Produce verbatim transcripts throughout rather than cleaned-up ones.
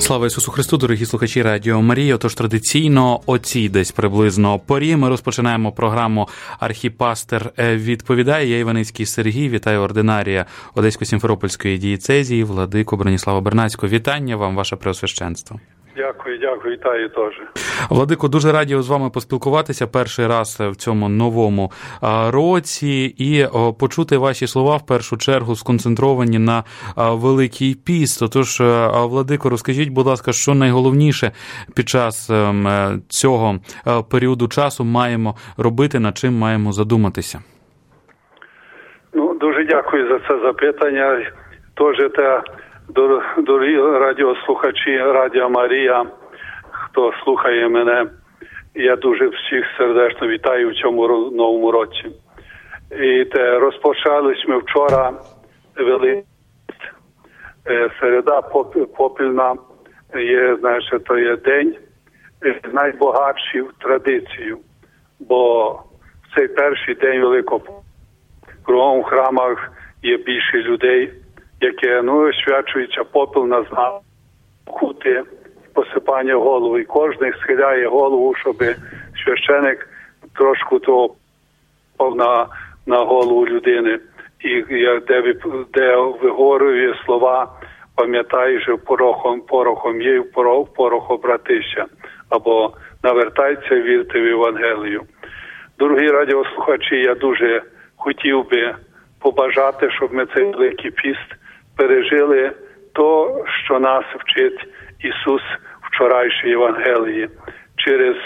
Слава Ісусу Христу, дорогі слухачі Радіо Марія. Отож, традиційно о цій десь приблизно порі ми розпочинаємо програму «Архіпастир відповідає». Я Іваницький Сергій, вітаю ординарія Одесько-Сімферопольської дієцезії, владику Броніслава Бернацького. Вітання вам, ваше преосвященство. Дякую, дякую, вітаю теж. Владико, дуже раді з вами поспілкуватися перший раз в цьому новому році і почути ваші слова в першу чергу сконцентровані на Великий піст. Отож, Владико, розкажіть, будь ласка, що найголовніше під час цього періоду часу маємо робити, над чим маємо задуматися? Ну, дуже дякую за це запитання. Тож те, дорогі радіослухачі Радіо Марія, хто слухає мене, я дуже всіх сердечно вітаю в цьому новому році. І те, розпочались ми вчора Великий піст. Середа попільна є, знаєш, то є день найбагатший в традицію, бо в цей перший день Великого пісту кругом в храмах є більше людей, яке, ну, освячується попіл на знак, кути, посипання голови. І кожен схиляє голову, щоб священик трошку того на, на голову людини. І де, де вигорює слова, пам'ятай, що порохом, порохом є, в порох, порох обратися. Або навертайся, вірте в Євангелію. Дорогі радіослухачі, я дуже хотів би побажати, щоб ми цей Великий піст пережили то, що нас вчить Ісус в вчорашній Євангелії. Через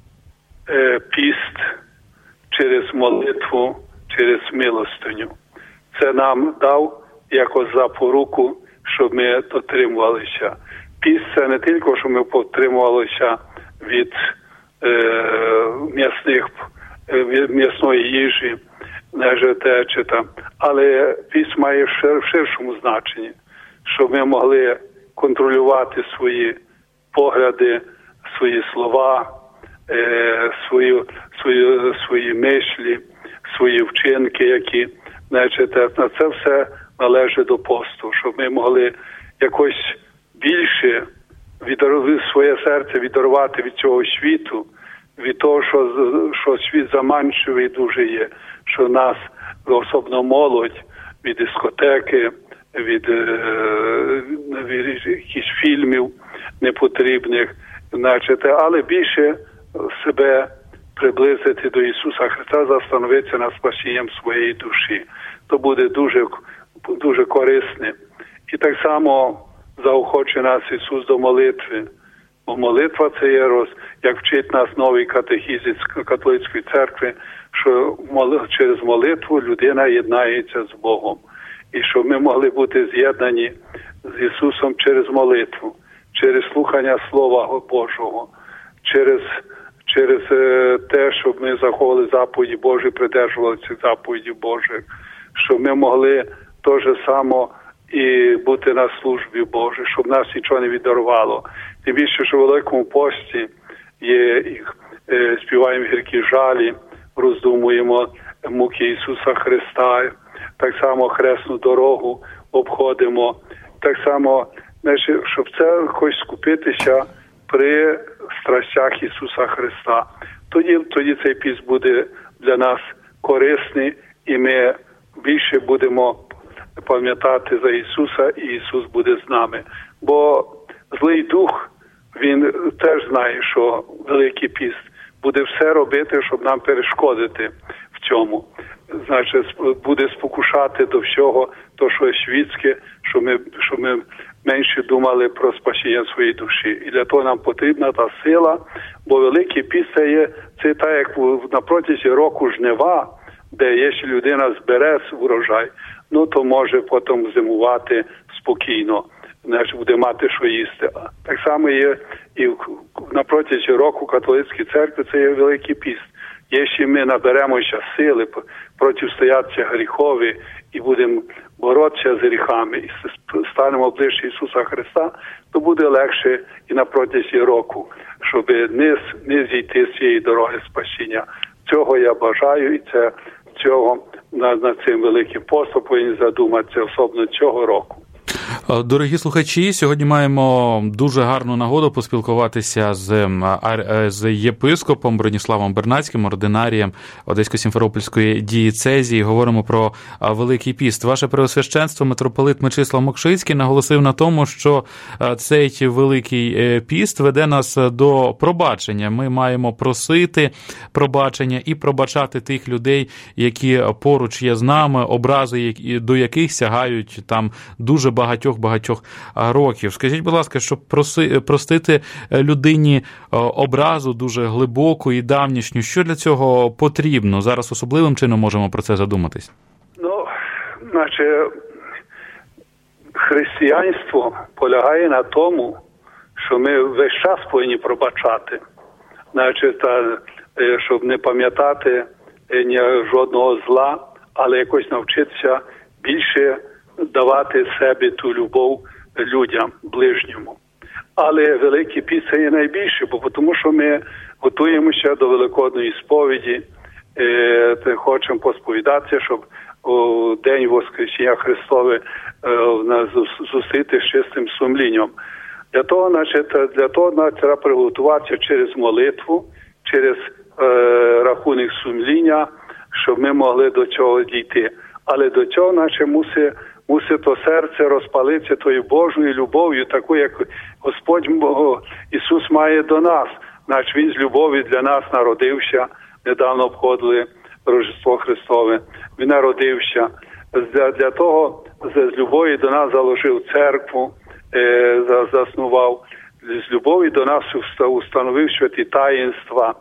е, піст, через молитву, через милостиню. Це нам дав якось запоруку, щоб ми дотримувалися. Піст – це не тільки, щоб ми дотримувалися від е, м'ясних, від м'ясної їжі, не чи там, але піст має в ширшому значенні, щоб ми могли контролювати свої погляди, свої слова, е, свої, свої, свої мислі, свої вчинки, які, значить, на це все належить до посту, щоб ми могли якось більше віддарувати своє серце, віддарувати від цього світу, від того, що, що світ заманчивий дуже є, що нас, особливо молодь, від дискотеки, від, від якихось фільмів непотрібних, значить, але більше себе приблизити до Ісуса Христа, застановитися над спасінням своєї душі. То буде дуже, дуже корисне. І так само заохоче нас Ісус до молитви. Бо молитва – це є, роз, як вчить нас новий катехізис католицької церкви, що через молитву людина єднається з Богом. І щоб ми могли бути з'єднані з Ісусом через молитву, через слухання Слова Божого, через, через те, щоб ми заховали заповіді Божі, придержували ці заповіді Божих, щоб ми могли те ж само і бути на службі Божій, щоб нас нічого не відірвало. Тим більше, що в Великому пості є, е, співаємо гіркі жалі, роздумуємо муки Ісуса Христа, так само хресну дорогу обходимо, так само, значить, щоб це хоч скупитися при страстях Ісуса Христа. Тоді, тоді цей піст буде для нас корисний, і ми більше будемо пам'ятати за Ісуса, і Ісус буде з нами. Бо злий дух, він теж знає, що Великий піст буде все робити, щоб нам перешкодити в цьому. Значить, буде спокушати до всього, то, що є світське, щоб ми, щоб ми менше думали про спасіння своєї душі. І для того нам потрібна та сила, бо Великий піст це є, це так, як на протязі року жнива, де якщо людина збере урожай, ну то може потім зимувати спокійно, значить буде мати що їсти. Так само є і на протязі року католицької церкви це є Великий піст. Якщо ми наберемося сили протистоятися гріхові і будемо боротися з гріхами і станемо ближче Ісуса Христа, то буде легше і на протязі року, щоб не, не зійти з цієї дороги спасіння. Цього я бажаю, і це цього над, над цим Великим постом повинні задуматися, особливо цього року. Дорогі слухачі, сьогодні маємо дуже гарну нагоду поспілкуватися з, з єпископом Броніславом Бернацьким, ординарієм Одесько-Сімферопольської дієцезії. Говоримо про Великий піст. Ваше Преосвященство, митрополит Мечислав Мокшицький, наголосив на тому, що цей Великий піст веде нас до пробачення. Ми маємо просити пробачення і пробачати тих людей, які поруч є з нами, образи, до яких сягають там дуже багатьох багатьох років. Скажіть, будь ласка, щоб проси, простити людині образу дуже глибоку і давнішню, що для цього потрібно? Зараз особливим чином можемо про це задуматись. Ну, значить, християнство полягає на тому, що ми весь час повинні пробачати. Значить, щоб не пам'ятати ні жодного зла, але якось навчитися більше давати себе ту любов людям, ближньому. Але Великий піст – це є найбільше, бо тому що ми готуємося до Великодної сповіді, е, хочемо посповідатися, щоб у День Воскресіння Христове е, нас зустріти з чистим сумлінням. Для того, значить, для того значить, треба приготуватися через молитву, через е, рахунок сумління, щоб ми могли до цього дійти. Але до цього, значить, мусить Мусить то серце розпалитися тою Божою любов'ю, таку, як Господь Ісус має до нас. Значить, Він з любові для нас народився. Недавно обходили Рождество Христове. Він народився. Для, для того, з любові до нас заложив церкву, е, заснував. З любові до нас установив святі таїнства.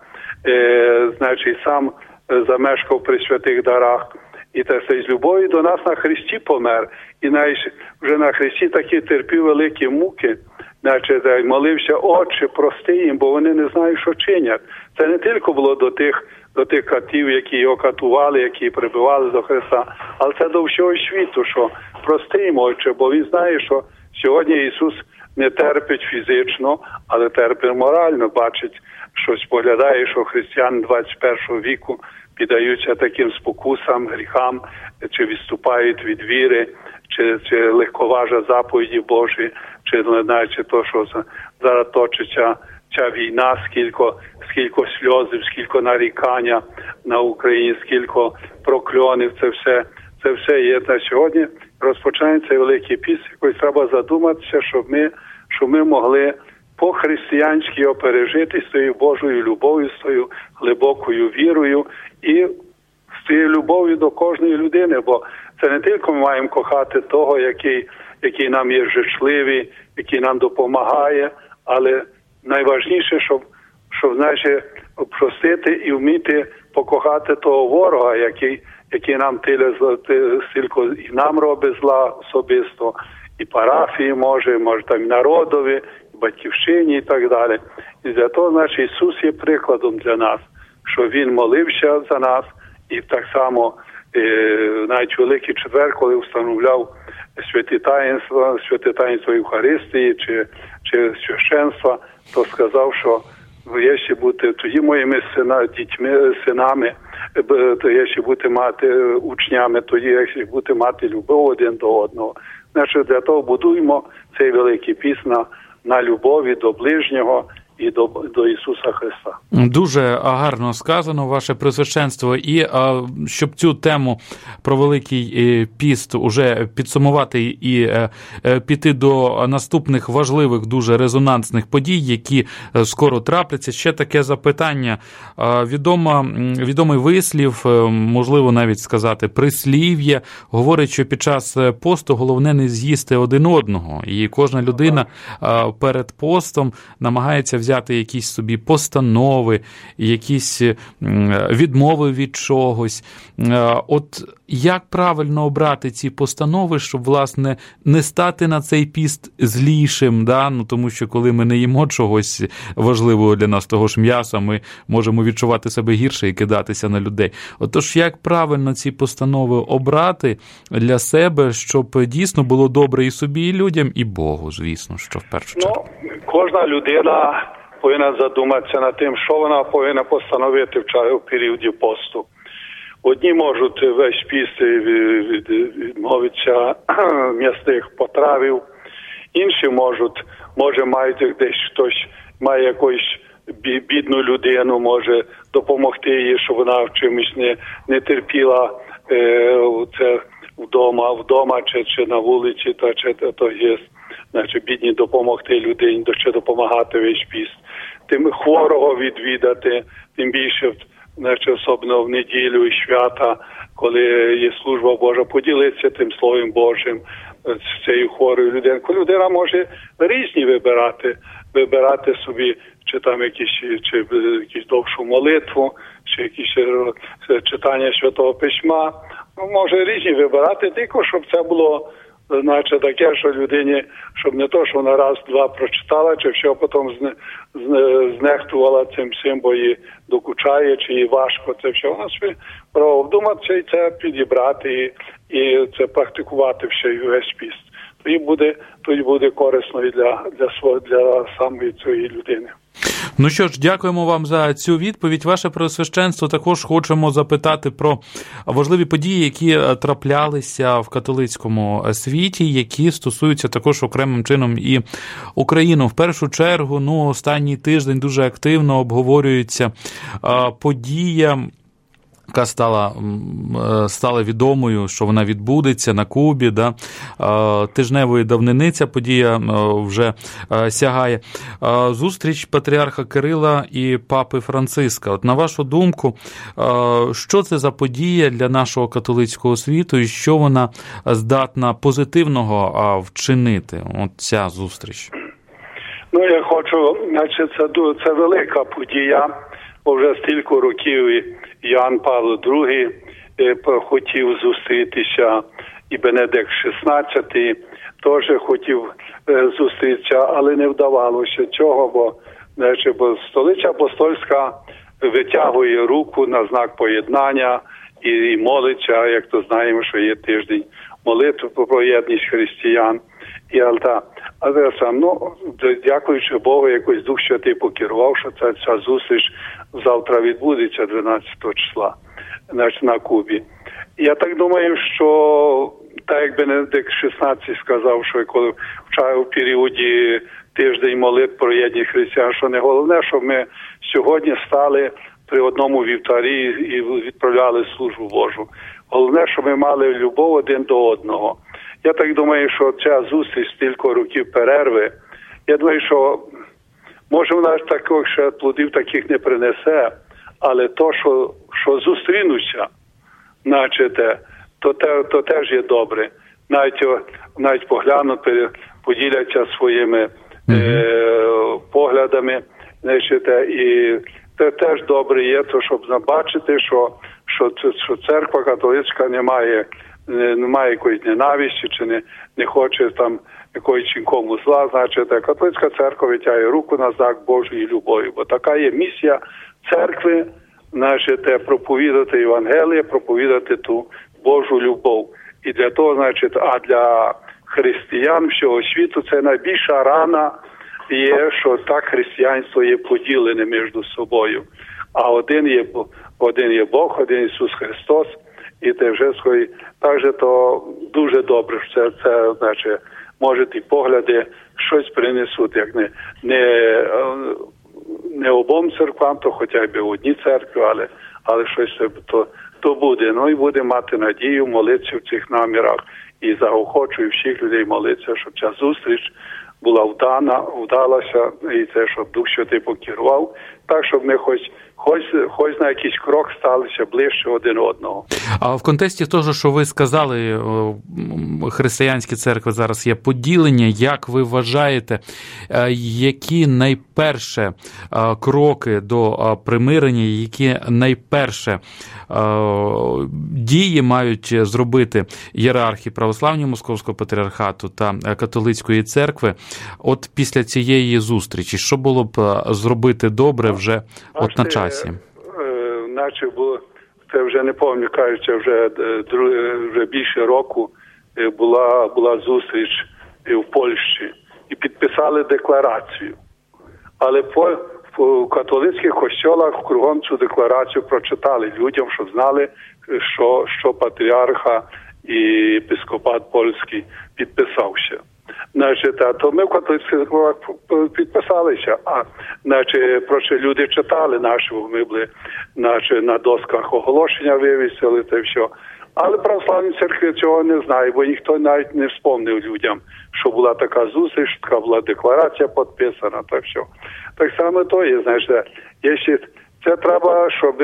Е, значить, сам замешкав при святих дарах. І те все з любові до нас на Христі помер. І навіть вже на Христі такі терпів великі муки. Значить, молився, Отче, прости їм, бо вони не знають, що чинять. Це не тільки було до тих, до тих катів, які його катували, які прибивали до Христа, але це до всього світу, що прости їм, Отче, бо він знає, що сьогодні Ісус не терпить фізично, але терпить морально, бачить, що споглядає, що християни двадцять першого віку піддаються таким спокусам, гріхам, чи відступають від віри, чи, чи легковажать заповіді Божі, чи знаючи то, що зараз точиться ця війна, скільки, скільки сльозів, скільки нарікання на Україні, скільки прокльонів, це все, це все є на сьогодні. Розпочинається Великий піст, якось треба задуматися, щоб ми, щоб ми могли по-християнськи його пережити з тою Божою любов'ю, з тою глибокою вірою і з тією любов'ю до кожної людини, бо це не тільки ми маємо кохати того, який, який нам є жичливий, який нам допомагає, але найважніше, щоб, щоб значить, простити і вміти покохати того ворога, який, який нам тиле стільки і нам робить зла особисто, і парафії може, може там і народові, Батьківщині і так далі. І для того, значить, Ісус є прикладом для нас, що Він молився за нас, і так само е, навіть Великий Четвер, коли встановляв святі таїнства, святе таїнство Євхаристії чи, чи священства, то сказав, що якщо бути тоді моїми сина, дітьми, синами, то якщо бути мати учнями, тоді якщо бути мати любов один до одного. Значить, для того будуємо цей Великий піст на на любові до ближнього і до, до Ісуса Христа. Дуже гарно сказано, ваше Преосвященство. І а, щоб цю тему про Великий піст уже підсумувати і е, е, піти до наступних важливих, дуже резонансних подій, які скоро трапляться, ще таке запитання. А, відома, відомий вислів, можливо навіть сказати прислів'я, говорить, що під час посту головне не з'їсти один одного. І кожна людина а, перед постом намагається взяти якісь собі постанови, якісь відмови від чогось. От як правильно обрати ці постанови, щоб, власне, не стати на цей піст злішим, да? Ну, тому що коли ми не їмо чогось важливого для нас, того ж м'яса, ми можемо відчувати себе гірше і кидатися на людей. Отож, як правильно ці постанови обрати для себе, щоб дійсно було добре і собі, і людям, і Богу, звісно, що в першу чергу? Ну, кожна людина повинна задуматися над тим, що вона повинна постановити в періоді посту. Одні можуть весь піст відмовитися м'ясних потравів, Інші можуть, може мають десь хтось, має якусь бідну людину, може допомогти їй, щоб вона в чимось не, не терпіла е, це вдома, вдома чи, чи на вулиці, то, чи, то є, значить, бідні допомогти людині, чи допомагати весь піст. Тим хворого відвідати, тим більше, значить, особливо в неділю і свята, коли є служба Божа, поділитися тим Словом Божим з цією хворою людиною. Людина може різні вибирати, вибирати собі, чи там якісь, чи якісь довшу молитву, чи якісь читання Святого Письма. Ну, може різні вибирати, тільки щоб це було, значить, таке, що людині, щоб не то, що вона раз-два прочитала, чи все потім зне, зне, знехтувала цим всім, бо їй докучає, чи їй важко це все. Вона собі право вдуматися і це підібрати, і, і це практикувати все і весь піст. Тоді буде, тоді буде корисно і для, для, свого, для самої цієї людини. Ну що ж, дякуємо вам за цю відповідь. Ваше Преосвященство, також хочемо запитати про важливі події, які траплялися в католицькому світі, які стосуються також окремим чином і Україну. В першу чергу, ну, останній тиждень дуже активно обговорюється подія, яка стала, стала відомою, що вона відбудеться на Кубі, да? Тижневої давнини ця подія вже сягає. Зустріч патріарха Кирила і папи Франциска. От на вашу думку, що це за подія для нашого католицького світу і що вона здатна позитивного вчинити, от ця зустріч? Ну, я хочу, значить, це, це велика подія, бо вже стільки років Іоанн Павло другий хотів зустрітися, і Бенедикт шістнадцятий теж хотів зустрітися, але не вдавалося цього, бо, значить, бо столиця апостольська витягує руку на знак поєднання і, і молиться, як то знаємо, що є тиждень молитв про єдність християн і альта. Але сам, ну, дякуючи Богу, якось Дух Святий покерував, що ця, ця зустріч завтра відбудеться дванадцятого числа, значить, на Кубі. Я так думаю, що так як Бенедикт шістнадцятий сказав, що коли в періоді тиждень молитв про єдність християн, що не головне, щоб ми сьогодні стали при одному вівтарі і відправляли службу Божу. Головне, щоб ми мали любов один до одного. Я так думаю, що ця зустріч стільки років перерви, я думаю, що може вона таких ще плодів таких не принесе, але то, що, що зустрінуться, значить, то, те, то теж є добре. Навіть, навіть поглянуть, поділяться своїми mm-hmm. е, поглядами, значить, і це теж добре є, то, щоб забачити, що, що, що церква католицька не має, не, не має якоїсь ненависті, чи не, не хоче там якоїсь нікому зла, значить, католицька церква витягує руку на знак Божої любові, бо така є місія церкви, значить, проповідати Євангеліє, проповідати ту Божу любов. І для того, значить, а для християн всього світу це найбільша рана є, що так християнство є поділене між собою. А один є, один є Бог, один Ісус Христос, і те вже свої, так же то дуже добре, що це, це, значить, може ті погляди щось принесуть, як не, не, не обом церквам, то хоча б одній церкві, але, але щось то, то буде. Ну і буде мати надію, молитися в цих намірах і заохочую всіх людей молитися, щоб ця зустріч була вдана, вдалася, і це, щоб Дух Святий покерував, так, щоб ми хоч, хоч, хоч на якийсь крок сталися ближче один одного. А в контексті того, що ви сказали, християнські церкви зараз є поділення, як ви вважаєте, які найперше кроки до примирення, які найперше дії мають зробити ієрархи Православного Московського Патріархату та католицької церкви от після цієї зустрічі? Що було б зробити добре вже от на часі? Наче було, це вже не пам'ятаю, кажучи, вже, вже більше року була, була зустріч в Польщі і підписали декларацію. Але по, по католицьких костьолах кругом цю декларацію прочитали людям, щоб знали, що, що патріарха і епископат польський підписався. Значить, а то ми в католицьких церквах підписалися, а значить, проте люди читали наші, ми були значить, на досках оголошення вивісили, та все. Але православні церкви цього не знають, бо ніхто навіть не вспомнив людям, що була така зустріч, така була декларація підписана, та все. Так само то є, значить, якщо це треба, щоб,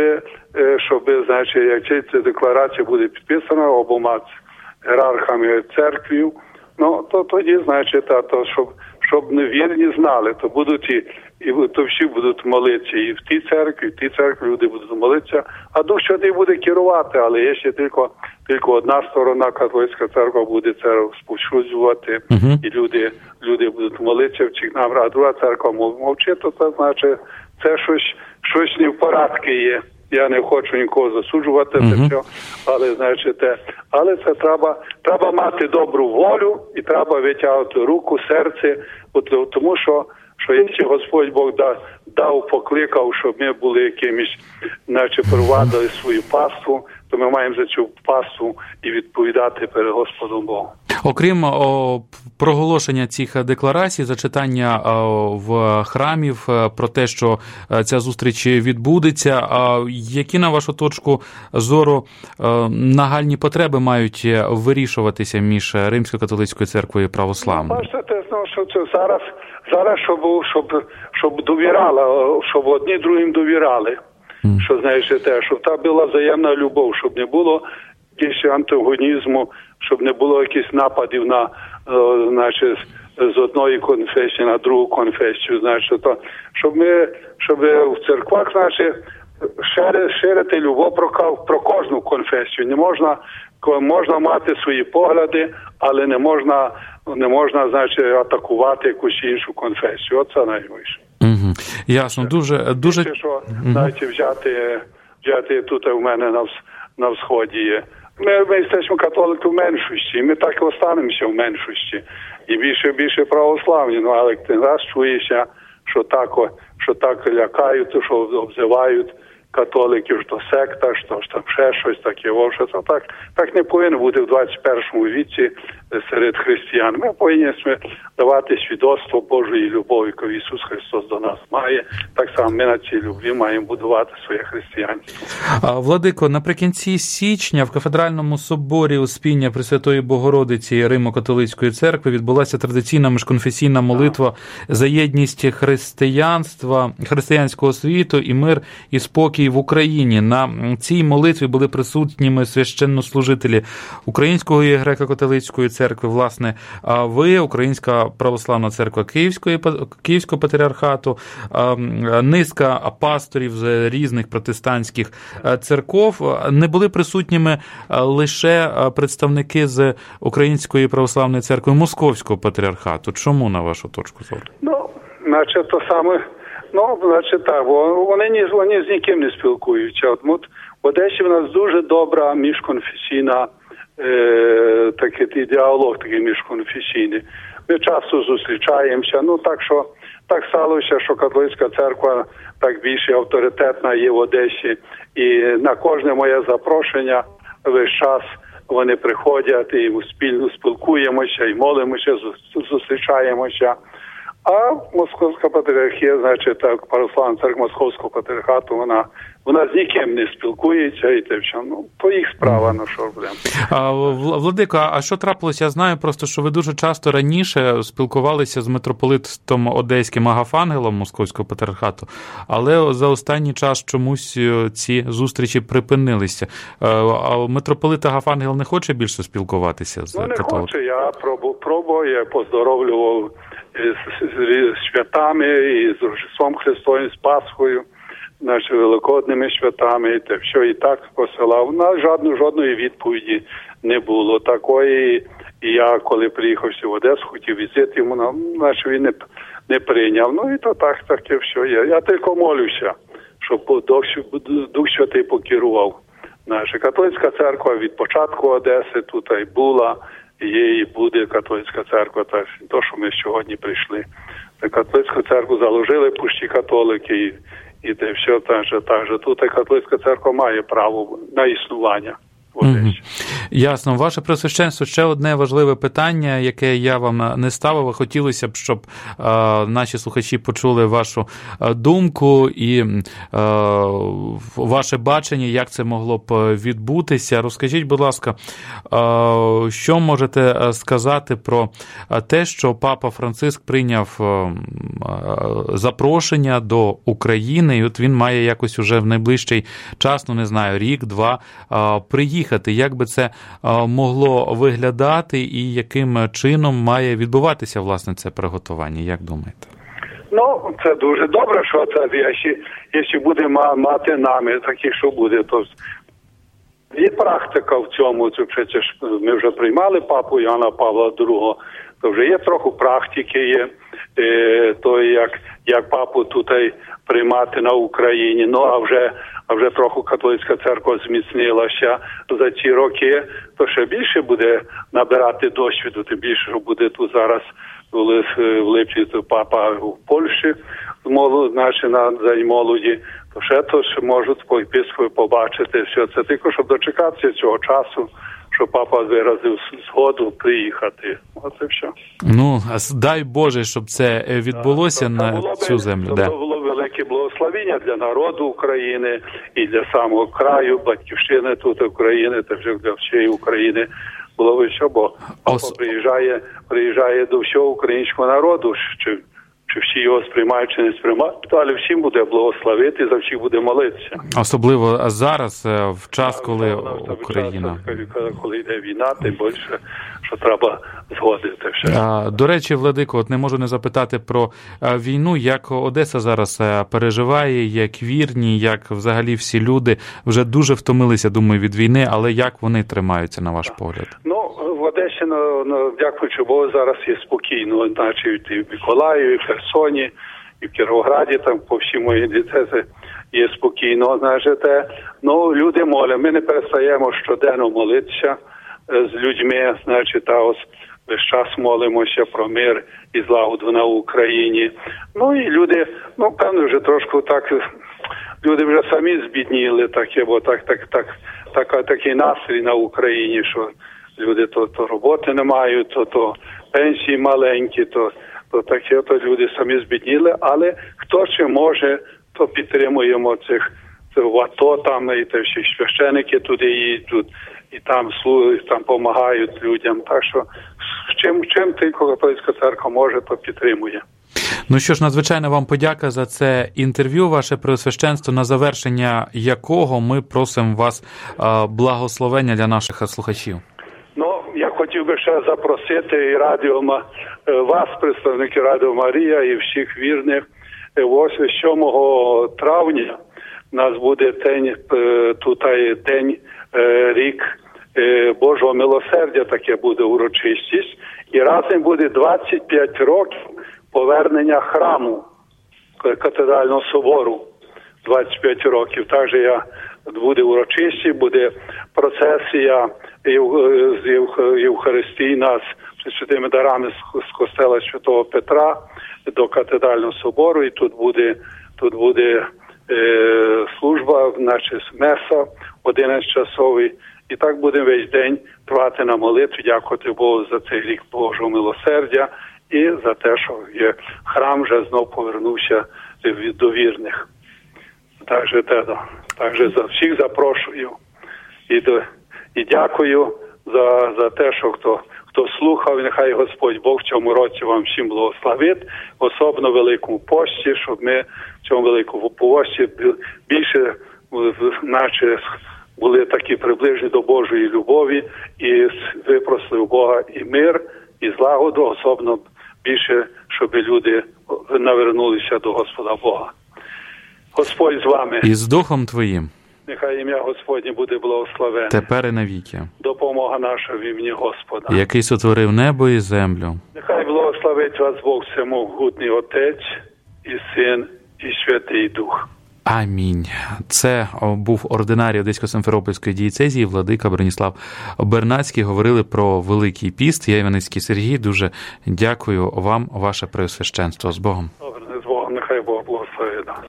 щоб значить, якщо ця декларація буде підписана обома ієрархами церкви, ну, то тоді, значить, а, то, щоб, щоб невірні знали, то будуть і, і то всі будуть молитися і в тій церкві, і в тій церкві люди будуть молитися, а Дух Святий буде керувати, але є ще тільки, тільки одна сторона, католицька церква буде це розповсюджувати, uh-huh. і люди, люди будуть молитися в цих нам, а друга церква мовчить, то це значить, це щось, щось не в порядку є. Я не хочу нікого засуджувати, uh-huh. це все, але, значить, але це треба, треба мати добру волю і треба витягувати руку, серце, от, тому що, що якщо Господь Бог да, дав, покликав, щоб ми були якимось, значить, провадили свою паству, то ми маємо за цю паству і відповідати перед Господом Богом. Окрім о, проголошення цих декларацій, зачитання о, в храмів про те, що ця зустріч відбудеться, а які, на вашу точку зору, о, нагальні потреби мають вирішуватися між Римсько-католицькою церквою і православною? Бачите, ну, що це зараз, зараз щоб, щоб, щоб довіряла, щоб одні другим довіряли. Mm. Що, знаєш, те, щоб та була взаємна любов, щоб не було якогось антагонізму, щоб не було якихось нападів на, о, значить, з одної конфесії на другу конфесію, значить, то, щоб ми, щоб в церквах, значить, ширити, ширити любов про, про кожну конфесію. Не можна, можна мати свої погляди, але не можна, не можна, значить, атакувати якусь іншу конфесію. Оце найгірше. Угу. Ясно, дуже, дуже... Ще, що, знаєте, взяти, взяти тут у мене на, на сході є. Ми, ми стаємо католики в меншості, ми так і останемося в меншості. І більше, більше православні, ну, але ти раз чуєшся, що так, що так лякають, що обзивають католиків, що секта, що там ще щось таке, що це так, так не повинно бути в двадцять першому віці серед християн. Ми повинні давати свідоцтво Божої любові, яку Ісус Христос до нас має. Так само ми на цій любві маємо будувати своє християнство. Владико, наприкінці січня в Кафедральному соборі Успіння Пресвятої Богородиці Римо-католицької церкви відбулася традиційна міжконфесійна молитва за єдність християнства, християнського світу і мир і спокій в Україні. На цій молитві були присутніми священнослужителі Української і греко-католицької церкви, власне, ви, Українська православна церква Київської, Київського патріархату, низка пасторів з різних протестантських церков. Не були присутніми лише представники з Української православної церкви Московського патріархату. Чому, на вашу точку зору? Ну, значить, то саме, ну, значить, так, бо вони, ні, вони з ніким не спілкуються. От, от в Одесі в нас дуже добра міжконфесійна Е, такий діалог, такий міжконфесійний. Ми часто зустрічаємося, ну так що, так сталося, що католицька церква так більше авторитетна є в Одесі, і на кожне моє запрошення весь час вони приходять і спільно спілкуємося, і молимося, зустрічаємося. А Московська патріархія, значить, так, православна церква Московського патріархату, вона, вона з ніким не спілкується, і те все. Ну, то їх справа, ну що проблем. Владико, а що трапилося? Я знаю просто, що ви дуже часто раніше спілкувалися з митрополитом Одеським Агафангелом Московського патріархату, але за останній час чомусь ці зустрічі припинилися. А митрополит Агафангел не хоче більше спілкуватися з католиками? Ну, не хоче, я пробував, пробував, я поздоровлював з, з святами, і з Рождеством Христовим, з Пасхою, нашими великодними святами, і те все, і так посилав. На жодної, жодної відповіді не було такої. І я, коли приїхав в Одесу, хотів візити йому, значить він не, не прийняв. Ну і то так, таке все є. Я тільки молюся, щоб Дух Святий покерував. Наша католицька церква від початку Одеси тут і була, є і буде католицька церква, так, то, що ми сьогодні прийшли. Католицьку церкву заложили пущі католики, і, і те все, так же, так же. Тут і католицька церква має право на існування. Угу. Ясно. Ваше Преосвященство, ще одне важливе питання, яке я вам не ставив. Хотілося б, щоб е, наші слухачі почули вашу думку і е, ваше бачення, як це могло б відбутися. Розкажіть, будь ласка, е, що можете сказати про те, що Папа Франциск прийняв е, запрошення до України, і от він має якось уже в найближчий час, ну не знаю, рік-два, е, приїхати. Як би це могло виглядати і яким чином має відбуватися, власне, це приготування? Як думаєте? Ну, це дуже добре, що це, якщо, якщо буде мати нами такі, що буде, то є практика в цьому, це ж ми вже приймали папу Іоанна Павла другого, то вже є трохи практики, є то, як, як папу тут приймати на Україні, ну, а вже а вже трохи католицька церква зміцнилася за ці роки, то ще більше буде набирати досвіду, тим більше, що буде тут зараз в липні папа в Польщі, наші на День молоді, то ще то ще можуть по єпископу побачити все це, тільки щоб дочекатися цього часу, що папа виразив згоду приїхати. Оце все. Ну, дай Боже, щоб це відбулося да, на цю землю. Це було велике благословення для народу України і для самого краю, батьківщини тут України, та вже для всієї України було б що, бо папа Ос... приїжджає, приїжджає до всього українського народу, чи, чи всі його сприймають, чи не сприймають, але всім буде благословити, за всіх буде молитися. Особливо зараз, в час, коли Україна... Коли йде війна, тим більше, що треба згодити все. До речі, Владико, от не можу не запитати про війну, як Одеса зараз переживає, як вірні, як взагалі всі люди вже дуже втомилися, думаю, від війни, але як вони тримаються, на ваш погляд? Ну, в Одесі, ну, ну, дякуючи Богу, зараз є спокійно, значить, і в Миколаєві, і в Херсоні, і в Кіровограді, там по всій моїй дієцезі є спокійно, знаєте. Ну, люди моляться, ми не перестаємо щоденно молитися з людьми, значить, а ось весь час молимося про мир і злагоду на Україні. Ну, і люди, ну, певно, вже трошки так, люди вже самі збідніли, таке, бо так, так, так, так, такий настрій на Україні, що люди то, то роботи не мають, то, то пенсії маленькі, то, то таке, то люди самі збідніли, але хто ще може, то підтримуємо цих, цих в АТО там, і те всі священики туди їдуть, і там служать, там допомагають людям. Так що чим, чим тільки католицька церква може, то підтримує. Ну що ж, надзвичайно вам подяка за це інтерв'ю, ваше Преосвященство, на завершення якого ми просимо вас благословення для наших слухачів. Ну, я хотів би ще запросити і радіо, вас, представники Радіо Марія, і всіх вірних. Ось сьомого травня у нас буде день, тут день, рік Божого милосердя, таке буде урочистість. І разом буде двадцять п'ять років повернення храму катедрального собору. двадцять п'ять років. Також я буде урочисті, буде процесія з Євхаристії нас святими дарами з костела Святого Петра до катедрального собору, і тут буде, тут буде е, служба, значить, меса одинадцятичасовий, і так будемо весь день тривати на молитві, дякувати Богу за цей рік Божого милосердя і за те, що є храм вже знов повернувся до вірних. Так же, так же за всіх запрошую і, до, і дякую за, за те, що хто Хто слухав, нехай Господь Бог в цьому році вам всім благословить, особливо в Великому пості, щоб ми в цьому Великому пості більше наче були такі приближені до Божої любові і випросили у Бога і мир, і злагоду, особливо більше, щоб люди навернулися до Господа Бога. Господь з вами. І з Духом Твоїм. Нехай ім'я Господнє буде благословене. Тепер і навіки. Допомога наша в ім'ї Господа. Який сотворив небо і землю. Нехай благословить вас Бог всемогутній Отець, і Син, і Святий Дух. Амінь. Це був ординарій Одесько-Симферопольської дієцезії владика Броніслав Бернацький. Говорили про Великий піст. Я Іваницький Сергій. Дуже дякую вам, ваше Преосвященство. З Богом. Добре, з Богом. Нехай Бог благословить.